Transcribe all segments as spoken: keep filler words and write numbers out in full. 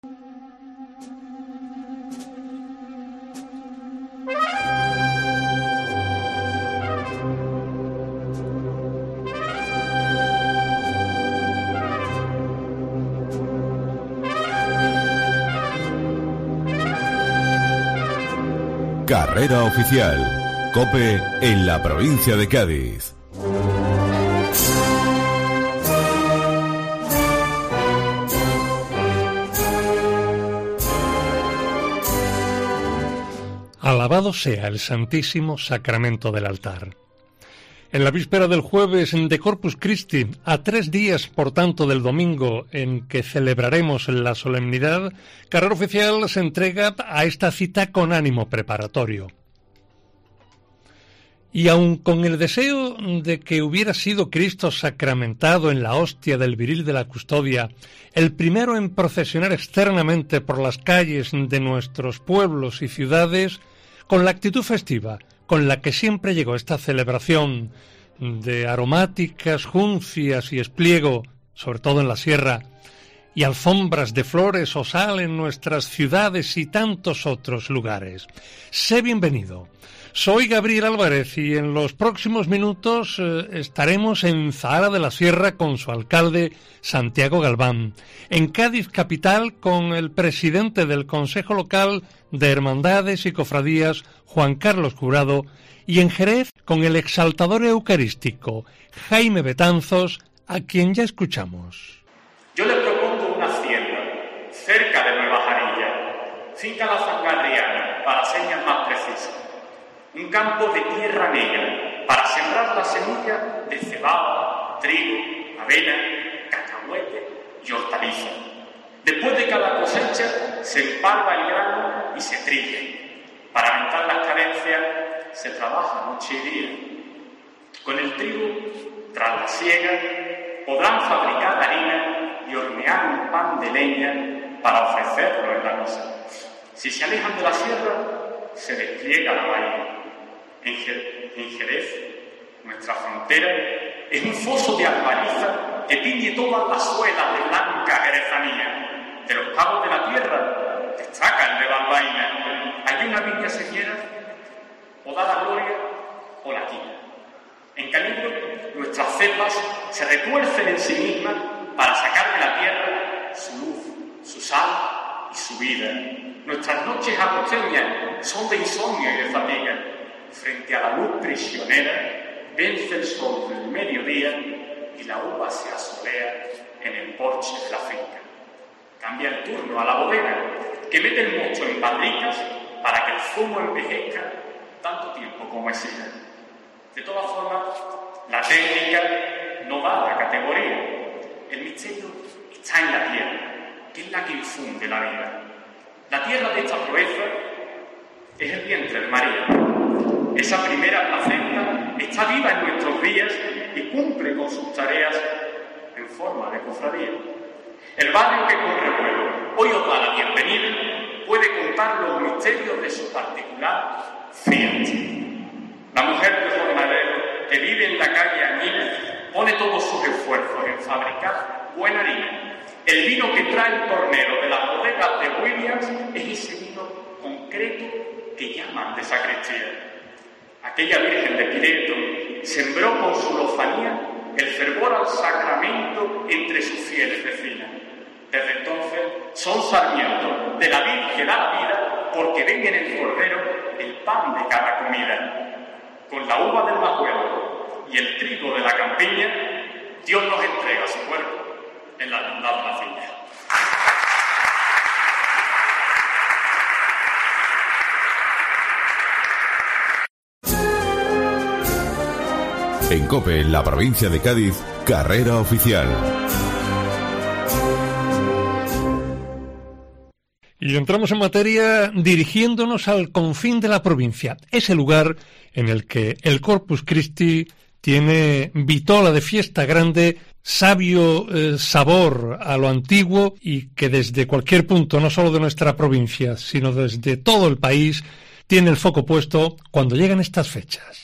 Carrera oficial. COPE en la provincia de Cádiz. Alabado sea el Santísimo Sacramento del altar. En la víspera del jueves de Corpus Christi, a tres días, por tanto, del domingo en que celebraremos la solemnidad, Carrera Oficial se entrega a esta cita con ánimo preparatorio. Y aun con el deseo de que hubiera sido Cristo sacramentado en la hostia del Viril de la Custodia, el primero en procesionar externamente por las calles de nuestros pueblos y ciudades, con la actitud festiva con la que siempre llegó esta celebración de aromáticas, juncias y espliego, sobre todo en la sierra, y alfombras de flores o sal en nuestras ciudades y tantos otros lugares. Sé bienvenido. Soy Gabriel Álvarez y en los próximos minutos eh, estaremos en Zahara de la Sierra con su alcalde Santiago Galván, en Cádiz capital con el presidente del Consejo Local de Hermandades y Cofradías, Juan Carlos Jurado, y en Jerez con el exaltador eucarístico Jaime Betanzos, a quien ya escuchamos. Yo les propongo una hacienda cerca de Nueva Jarilla, finca La Zangarriana, para señas más precisas. Un campo de tierra negra para sembrar la semilla de cebada, trigo, avena, cacahuete y hortaliza. Después de cada cosecha se empalma el grano y se trilla. Para aumentar las carencias se trabaja noche y día. Con el trigo, tras la siega, podrán fabricar harina y hornear un pan de leña para ofrecerlo en la misa. Si se alejan de la sierra, se despliega la bahía. En Jerez, nuestra frontera, es un foso de albariza que tiñe todas las suelas de blanca jerezanía. De los cabos de la tierra destaca el de Balbaina. Hay una viña señera, o da la gloria o la quita. En Canillo, nuestras cepas se retuercen en sí mismas para sacar de la tierra su luz, su sal y su vida. Nuestras noches agosteñas son de insomnio y de fatiga. Frente a la luz prisionera, vence el sol del mediodía y la uva se asolea en el porche de la finca. Cambia el turno a la bodega, que mete el mosto en barricas para que el zumo envejezca tanto tiempo como exija. De todas formas, la técnica no da la categoría. El misterio está en la tierra, que es la que infunde la vida. La tierra de esta proeza es el vientre de María. Esa primera placenta está viva en nuestros días y cumple con sus tareas en forma de cofradía. El barrio que con revuelo hoy os da la bienvenida puede contar los misterios de su particular fiat. La mujer de jornalero que vive en la calle Añina pone todos sus esfuerzos en fabricar buena harina. El vino que trae el tornero de las bodegas de Williams es ese vino concreto que llaman de sacristía. Aquella Virgen de Pireto sembró con su lofanía el fervor al sacramento entre sus fieles vecinas. Desde entonces son sarmientos de la vid que da la vida porque ven en el cordero el pan de cada comida. Con la uva del majuelo y el trigo de la campiña, Dios nos entrega su cuerpo en la hermandad nacilla. En COPE, en la provincia de Cádiz, Carrera Oficial. Y entramos en materia dirigiéndonos al confín de la provincia, ese lugar en el que el Corpus Christi tiene vitola de fiesta grande, sabio eh, sabor a lo antiguo y que desde cualquier punto, no solo de nuestra provincia, sino desde todo el país, tiene el foco puesto cuando llegan estas fechas.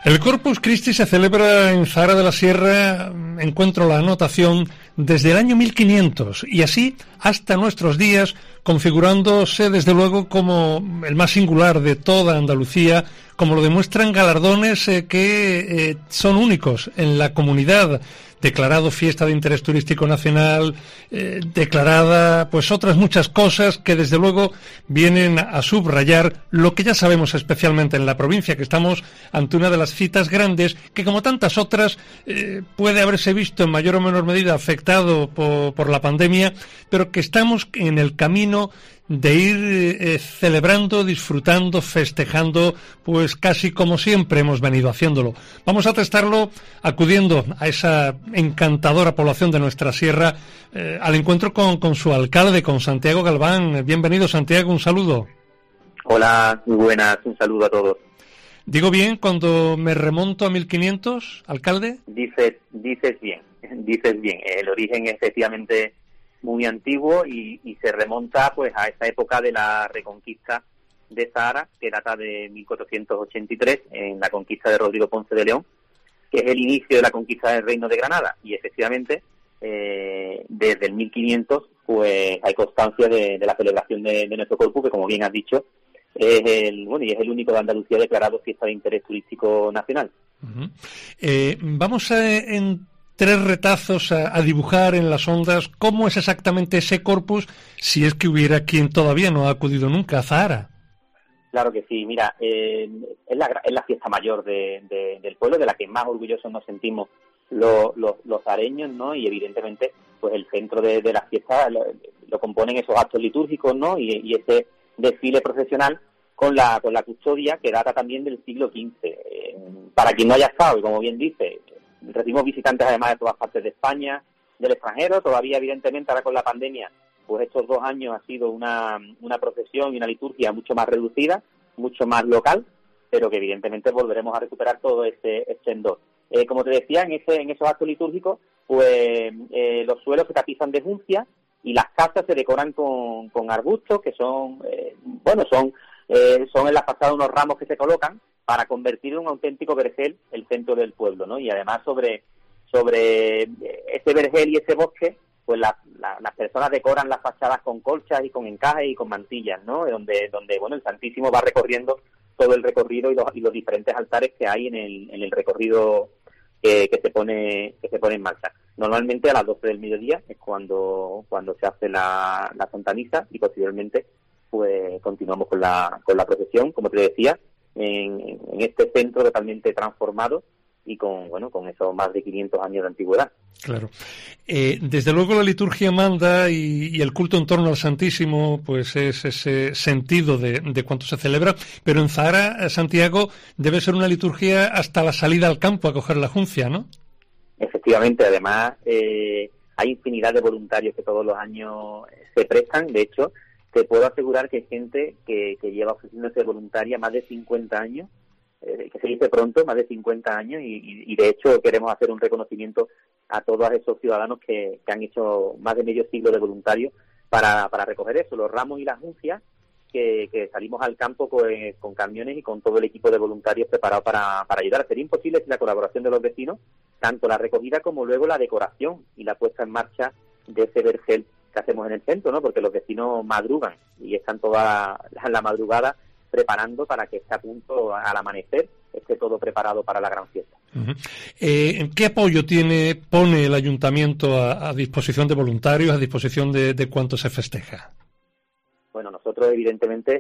El Corpus Christi se celebra en Zahara de la Sierra, encuentro la anotación, desde el año mil quinientos y así hasta nuestros días, configurándose desde luego como el más singular de toda Andalucía, como lo demuestran galardones eh, que eh, son únicos en la comunidad, declarado fiesta de interés turístico nacional, eh, declarada pues otras muchas cosas que desde luego vienen a subrayar lo que ya sabemos especialmente en la provincia, que estamos ante una de las citas grandes que como tantas otras eh, puede haberse visto en mayor o menor medida afectado por, por la pandemia, pero que estamos en el camino de ir eh, celebrando, disfrutando, festejando, pues casi como siempre hemos venido haciéndolo. Vamos a testarlo acudiendo a esa encantadora población de nuestra sierra, eh, al encuentro con, con su alcalde, con Santiago Galván. Bienvenido, Santiago, un saludo. Hola, muy buenas, un saludo a todos. ¿Digo bien cuando me remonto a mil quinientos, alcalde? Dices, dices bien, dices bien. El origen efectivamente muy antiguo y, y se remonta pues a esa época de la reconquista de Zahara, que data de mil cuatrocientos ochenta y tres, en la conquista de Rodrigo Ponce de León, que es el inicio de la conquista del Reino de Granada. Y efectivamente, eh, desde el mil quinientos, pues hay constancia de, de la celebración de, de nuestro corpus, que como bien has dicho, es el bueno y es el único de Andalucía declarado fiesta de interés turístico nacional. Uh-huh. Eh, vamos a en tres retazos a, a dibujar en las ondas cómo es exactamente ese corpus, si es que hubiera quien todavía no ha acudido nunca a Zahara. Claro que sí, mira, eh, es, la, es la fiesta mayor de, de, del pueblo, de la que más orgullosos nos sentimos los, los, los zahareños, ¿no? Y evidentemente, pues el centro de, de la fiesta lo, lo componen esos actos litúrgicos, ¿no? Y, y ese desfile procesional con la con la custodia, que data también del siglo quince. Eh, para quien no haya estado, y como bien dice, recibimos visitantes además de todas partes de España, del extranjero. Todavía evidentemente ahora con la pandemia, pues estos dos años ha sido una, una procesión y una liturgia mucho más reducida, mucho más local, pero que evidentemente volveremos a recuperar todo este esplendor. Eh, como te decía, en ese en esos actos litúrgicos, pues eh, los suelos se tapizan de juncia y las casas se decoran con, con arbustos que son, eh, bueno, son eh, son en la fachada unos ramos que se colocan para convertir en un auténtico vergel el centro del pueblo, ¿no? Y además sobre sobre ese vergel y ese bosque, pues la, la, las personas decoran las fachadas con colchas y con encajes y con mantillas, ¿no? Donde donde bueno el Santísimo va recorriendo todo el recorrido y los, y los diferentes altares que hay en el en el recorrido que, que se pone que se pone en marcha. Normalmente a las doce del mediodía es cuando cuando se hace la, la Santa Misa y posteriormente pues continuamos con la con la procesión, como te decía, en, en este centro totalmente transformado y con bueno con esos más de quinientos años de antigüedad. Claro. Eh, desde luego la liturgia manda y, y el culto en torno al Santísimo pues es ese sentido de, de cuanto se celebra, pero en Zahara, Santiago, debe ser una liturgia hasta la salida al campo a coger la juncia, ¿no? Efectivamente, además eh, hay infinidad de voluntarios que todos los años se prestan. De hecho, te puedo asegurar que hay gente que, que lleva ofreciéndose voluntaria más de cincuenta años, eh, que se dice pronto, más de cincuenta años, y, y de hecho queremos hacer un reconocimiento a todos esos ciudadanos que, que han hecho más de medio siglo de voluntarios para, para recoger eso, los ramos y las juncias, que, que salimos al campo con, con camiones y con todo el equipo de voluntarios preparado para, para ayudar. Sería imposible sin la colaboración de los vecinos, tanto la recogida como luego la decoración y la puesta en marcha de ese vergel que hacemos en el centro, ¿no? Porque los vecinos madrugan y están toda la, la madrugada preparando para que esté a punto al amanecer, esté todo preparado para la gran fiesta. Uh-huh. Eh, ¿Qué apoyo tiene pone el ayuntamiento a, a disposición de voluntarios, a disposición de, de cuánto se festeja? Bueno, nosotros evidentemente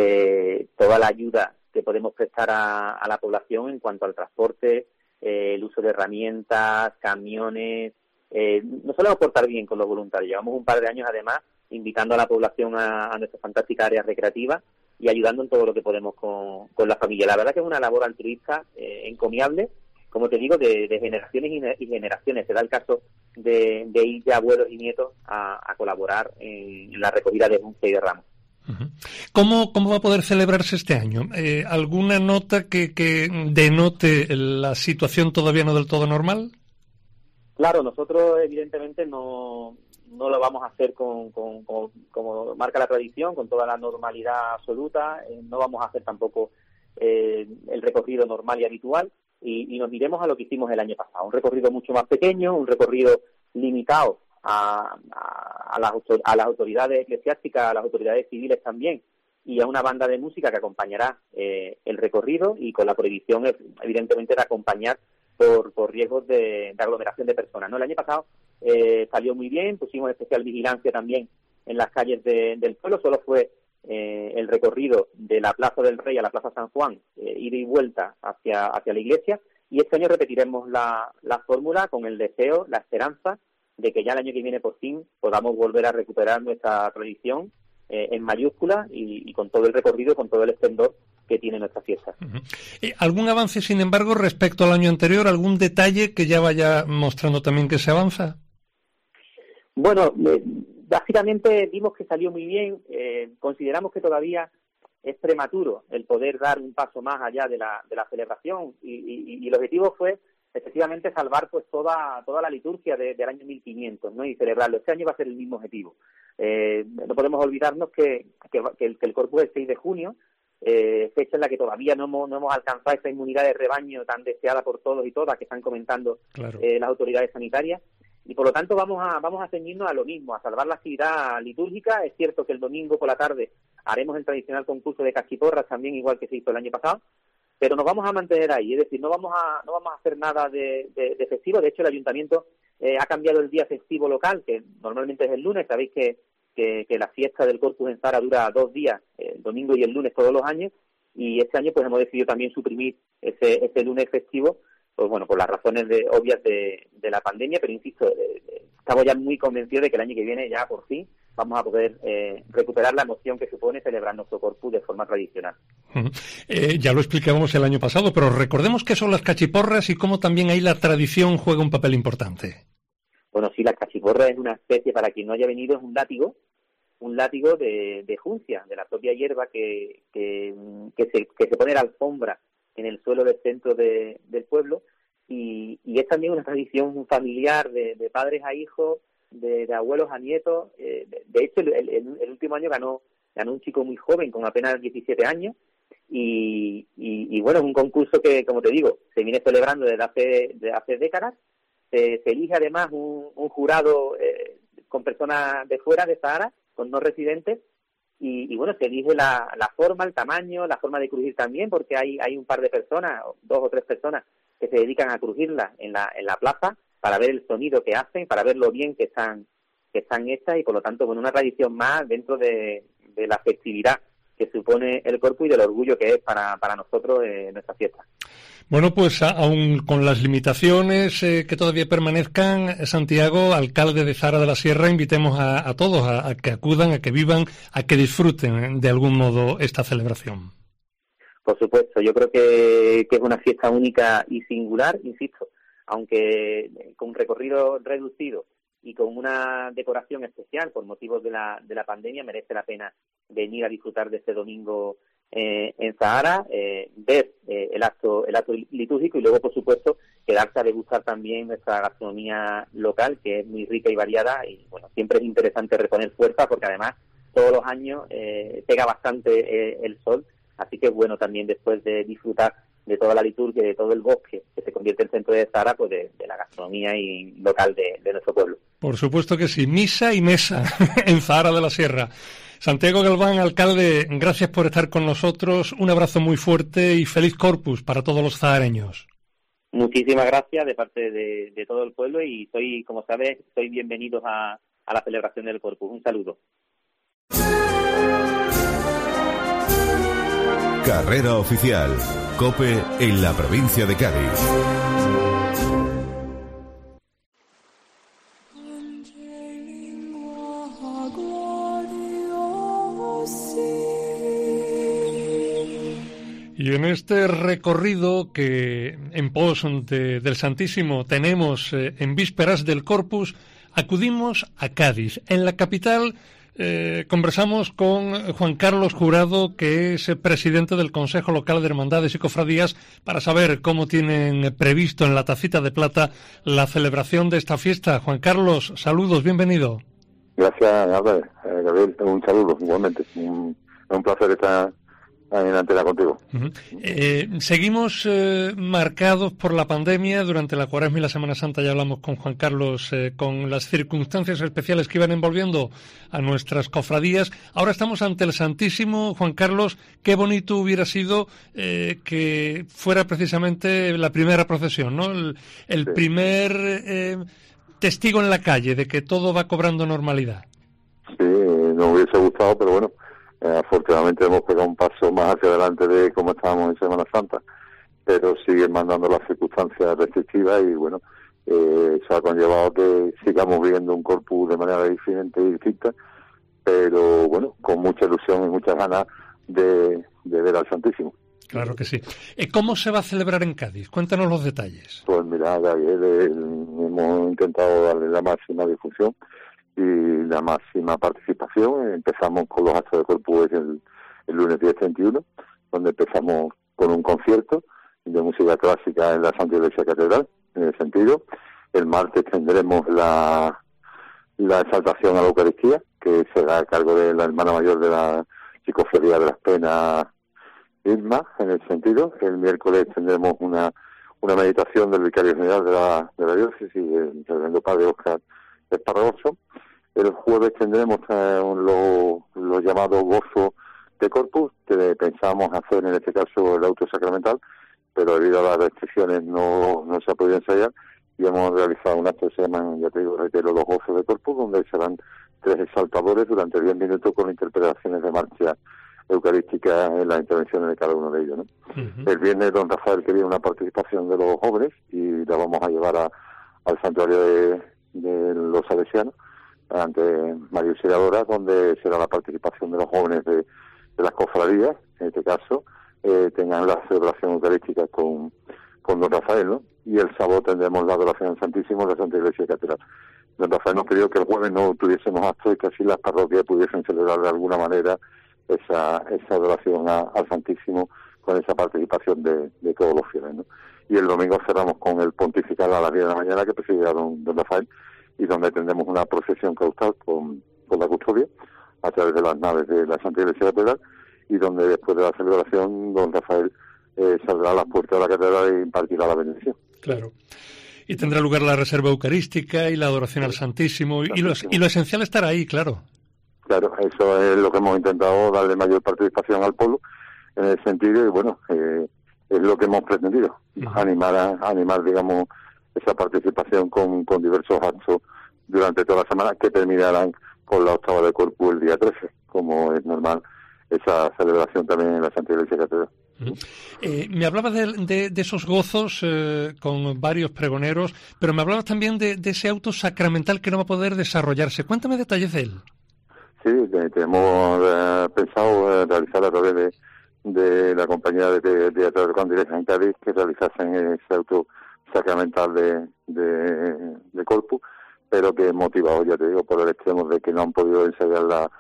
eh, toda la ayuda que podemos prestar a, a la población en cuanto al transporte, eh, el uso de herramientas, camiones, eh, nos solemos portar bien con los voluntarios. Llevamos un par de años además invitando a la población a, a nuestras fantásticas áreas recreativas y ayudando en todo lo que podemos con, con la familia. La verdad que es una labor altruista eh, encomiable, como te digo, de, de generaciones y, y generaciones. Se da el caso de, de ir ya abuelos y nietos a, a colaborar en la recogida de juncia y de ramos. Uh-huh. ¿Cómo, ¿Cómo va a poder celebrarse este año? Eh, ¿Alguna nota que, que denote la situación todavía no del todo normal? Claro, nosotros evidentemente no, no lo vamos a hacer con, con, con, como marca la tradición, con toda la normalidad absoluta. Eh, no vamos a hacer tampoco eh, el recorrido normal y habitual. y, y nos iremos a lo que hicimos el año pasado. Un recorrido mucho más pequeño, un recorrido limitado a, a, a, las, a las autoridades eclesiásticas, a las autoridades civiles también, y a una banda de música que acompañará eh, el recorrido, y con la prohibición, evidentemente, de acompañar por, por riesgos de, de aglomeración de personas, ¿no? El año pasado eh, salió muy bien, pusimos especial vigilancia también en las calles de, del pueblo. Solo fue eh, el recorrido de la Plaza del Rey a la Plaza San Juan, eh, ida y vuelta hacia, hacia la iglesia, y este año repetiremos la, la fórmula con el deseo, la esperanza de que ya el año que viene por fin podamos volver a recuperar nuestra tradición eh, en mayúsculas y, y con todo el recorrido, con todo el esplendor que tiene nuestra fiesta. Uh-huh. ¿Algún avance, sin embargo, respecto al año anterior? ¿Algún detalle que ya vaya mostrando también que se avanza? Bueno, eh, básicamente vimos que salió muy bien. Eh, consideramos que todavía es prematuro el poder dar un paso más allá de la, de la celebración, y, y, y el objetivo fue efectivamente salvar pues toda toda la liturgia de, del año mil quinientos, ¿no? Y celebrarlo. Este año va a ser el mismo objetivo. Eh, no podemos olvidarnos que, que, que, el, que el Corpus es el seis de junio, eh, fecha en la que todavía no hemos, no hemos alcanzado esa inmunidad de rebaño tan deseada por todos y todas que están comentando claro. eh, las autoridades sanitarias, y por lo tanto vamos a vamos a ceñirnos a lo mismo, a salvar la actividad litúrgica. Es cierto que el domingo por la tarde haremos el tradicional concurso de cachiporras también, igual que se hizo el año pasado, pero nos vamos a mantener ahí, es decir, no vamos a no vamos a hacer nada de, de, de festivo. De hecho, el ayuntamiento eh, ha cambiado el día festivo local, que normalmente es el lunes. Sabéis que, que, que la fiesta del Corpus en Zara dura dos días, el domingo y el lunes todos los años, y este año pues hemos decidido también suprimir ese, ese lunes festivo, pues bueno, por las razones de, obvias de, de la pandemia, pero insisto, eh, estamos ya muy convencidos de que el año que viene ya por fin vamos a poder eh, recuperar la emoción que supone celebrar nuestro Corpus de forma tradicional. Uh-huh. Eh, ya lo explicábamos el año pasado, pero recordemos qué son las cachiporras y cómo también ahí la tradición juega un papel importante. Bueno, sí, la cachiporra es una especie, para quien no haya venido, es un látigo, un látigo de, de juncia, de la propia hierba que, que, que, se, que se pone la alfombra en el suelo del centro de, del pueblo, y, y es también una tradición familiar de, de padres a hijos, de, de abuelos a nietos. Eh, de, de hecho, el, el, el último año ganó ganó un chico muy joven, con apenas diecisiete años, y, y, y bueno, es un concurso que, como te digo, se viene celebrando desde hace, desde hace décadas. Se, se elige además un, un jurado eh, con personas de fuera de Zahara, con no residentes, y, y bueno, se elige la, la forma, el tamaño, la forma de crujir también, porque hay hay un par de personas, dos o tres personas, que se dedican a crujirla en la en la plaza para ver el sonido que hacen, para ver lo bien que están que están hechas, y por lo tanto, bueno, una tradición más dentro de, de la festividad que supone el Corpus y del orgullo que es para, para nosotros eh, nuestra fiesta. Bueno, pues aún con las limitaciones eh, que todavía permanezcan, Santiago, alcalde de Zahara de la Sierra, invitemos a, a todos a, a que acudan, a que vivan, a que disfruten de algún modo esta celebración. Por supuesto, yo creo que, que es una fiesta única y singular, insisto, aunque con un recorrido reducido y con una decoración especial por motivos de la de la pandemia, merece la pena venir a disfrutar de este domingo eh, en Zahara, eh, ver eh, el acto el acto litúrgico, y luego, por supuesto, quedarse a degustar también nuestra gastronomía local, que es muy rica y variada, y bueno, siempre es interesante reponer fuerza, porque además todos los años eh, pega bastante eh, el sol, así que bueno, también después de disfrutar de toda la liturgia, de todo el bosque que se convierte en el centro de Zahara, pues de, de la gastronomía y local de, de nuestro pueblo. Por supuesto que sí, misa y mesa en Zahara de la Sierra. Santiago Galván, alcalde, gracias por estar con nosotros, un abrazo muy fuerte y feliz Corpus para todos los zahareños. Muchísimas gracias de parte de, de todo el pueblo, y soy, como sabes, soy bienvenidos a, a la celebración del Corpus. Un saludo. Carrera oficial, COPE en la provincia de Cádiz. Y en este recorrido que en pos de, del Santísimo tenemos eh, en vísperas del Corpus, acudimos a Cádiz. En la capital eh, conversamos con Juan Carlos Jurado, que es presidente del Consejo Local de Hermandades y Cofradías, para saber cómo tienen previsto en la Tacita de Plata la celebración de esta fiesta. Juan Carlos, saludos, bienvenido. Gracias, Gabriel. Un saludo, igualmente. Un, un placer estar en antena contigo. Uh-huh. Eh, seguimos eh, marcados por la pandemia. Durante la Cuaresma y la Semana Santa ya hablamos con Juan Carlos eh, con las circunstancias especiales que iban envolviendo a nuestras cofradías. Ahora estamos ante el Santísimo. Juan Carlos, qué bonito hubiera sido eh, que fuera precisamente la primera procesión, ¿no? El, el sí. primer eh, testigo en la calle de que todo va cobrando normalidad. Sí, nos hubiese gustado, pero bueno, Eh, afortunadamente hemos pegado un paso más hacia adelante de cómo estábamos en Semana Santa, pero siguen mandando las circunstancias restrictivas y bueno, eh, eso ha conllevado que sigamos viviendo un corpus de manera diferente y distinta, pero bueno, con mucha ilusión y muchas ganas de, de ver al Santísimo. Claro que sí. ¿Cómo se va a celebrar en Cádiz? Cuéntanos los detalles. Pues mira, Gabriel, eh, hemos intentado darle la máxima difusión y la máxima participación. Empezamos con los actos de corpus el, el lunes diez treinta y uno, donde empezamos con un concierto de música clásica en la Santa Iglesia Catedral, en el sentido. El martes tendremos la, la exaltación a la Eucaristía, que será a cargo de la hermana mayor de la Psicofría de las Penas, Irma, en el sentido. El miércoles tendremos una, una meditación del vicario general de la, de la diócesis, el reverendo padre Óscar Esparragoso. El jueves tendremos eh, los lo llamados gozos de corpus, que pensábamos hacer en este caso el auto sacramental, pero debido a las restricciones no, no se ha podido ensayar y hemos realizado un acto que se llaman, ya te digo, reitero, los gozos de corpus, donde serán tres exaltadores durante diez minutos con interpretaciones de marcha eucarística en las intervenciones de cada uno de ellos, ¿no? Uh-huh. El viernes don Rafael quería una participación de los jóvenes y la vamos a llevar a, al santuario de, de los salesianos ante María Auxiliadora, donde será la participación de los jóvenes de, de las cofradías, en este caso, eh, tengan la celebración eucarística con, con don Rafael, ¿no? Y el sábado tendremos la adoración al Santísimo en la Santa Iglesia Catedral. Don Rafael nos pidió que el jueves no tuviésemos actos y que así las parroquias pudiesen celebrar de alguna manera esa, esa adoración a, al Santísimo con esa participación de, de todos los fieles, ¿no? Y el domingo cerramos con el pontifical a las diez de la mañana, que presidirá don, don Rafael, y donde tendremos una procesión claustral con, con la custodia a través de las naves de la Santa Iglesia Catedral, y donde después de la celebración don Rafael eh, saldrá a las puertas de la catedral e impartirá la bendición. Claro. Y tendrá lugar la reserva eucarística y la adoración al Santísimo, y lo, y lo esencial estará ahí, claro. Claro, eso es lo que hemos intentado, darle mayor participación al pueblo en ese sentido, y bueno, eh, es lo que hemos pretendido, uh-huh. animar, a, animar, digamos, esa participación con, con diversos actos durante toda la semana, que terminarán con la octava de Corpus el día trece, como es normal esa celebración también en la Santa Iglesia Catedral. Uh-huh. Eh, me hablabas de, de, de esos gozos eh, con varios pregoneros, pero me hablabas también de, de ese auto sacramental que no va a poder desarrollarse. Cuéntame detalles de él. Sí, tenemos eh, pensado eh, realizar a través de, de la compañía de, de, de Teatro Candilejas en Cádiz, que realizasen ese auto sacramental de, de, de Corpus, pero que motivado, ya te digo, por el extremo de que no han podido ensayar la,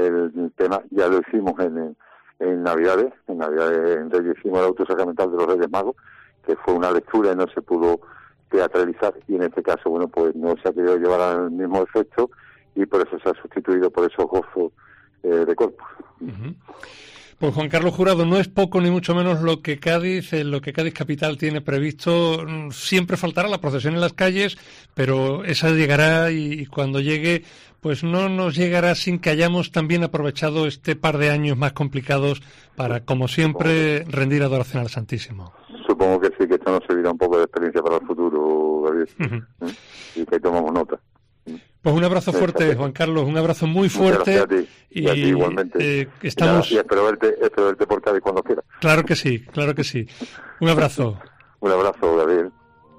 el tema. Ya lo hicimos en, en Navidades, en Navidades en Reyes hicimos el auto sacramental de los Reyes Magos, que fue una lectura y no se pudo teatralizar, y en este caso, bueno, pues no se ha querido llevar al mismo efecto, y por eso se ha sustituido por esos gozos eh, de Corpus. Uh-huh. Pues Juan Carlos Jurado, no es poco ni mucho menos lo que Cádiz, eh, lo que Cádiz Capital tiene previsto. Siempre faltará la procesión en las calles, pero esa llegará, y, y cuando llegue, pues no nos llegará sin que hayamos también aprovechado este par de años más complicados para, como siempre, rendir adoración al Santísimo. Supongo que sí, que esto nos servirá un poco de experiencia para el futuro, Gabriel, uh-huh. ¿eh? Y que tomamos nota. Pues un abrazo fuerte, Juan Carlos, un abrazo muy fuerte. Muchas gracias a ti, y, y a ti igualmente. Eh, estamos... y, nada, y espero verte, espero verte por Cádiz cuando quieras. Claro que sí, claro que sí. Un abrazo. Un abrazo, Gabriel.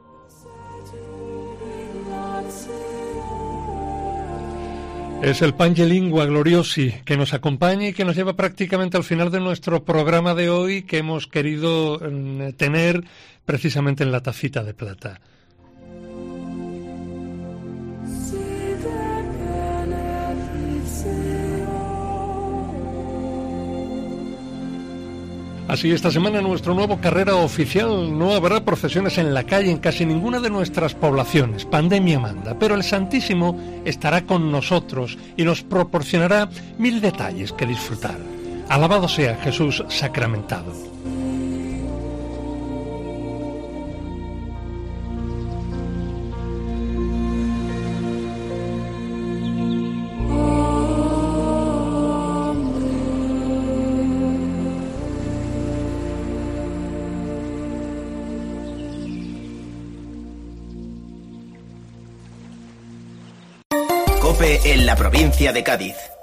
Es el Pange Lingua Gloriosi que nos acompaña y que nos lleva prácticamente al final de nuestro programa de hoy, que hemos querido eh, tener precisamente en la tacita de plata. Así, esta semana en nuestro nuevo carrera oficial no habrá procesiones en la calle en casi ninguna de nuestras poblaciones. Pandemia manda, pero el Santísimo estará con nosotros y nos proporcionará mil detalles que disfrutar. Alabado sea Jesús sacramentado. COPE en la provincia de Cádiz.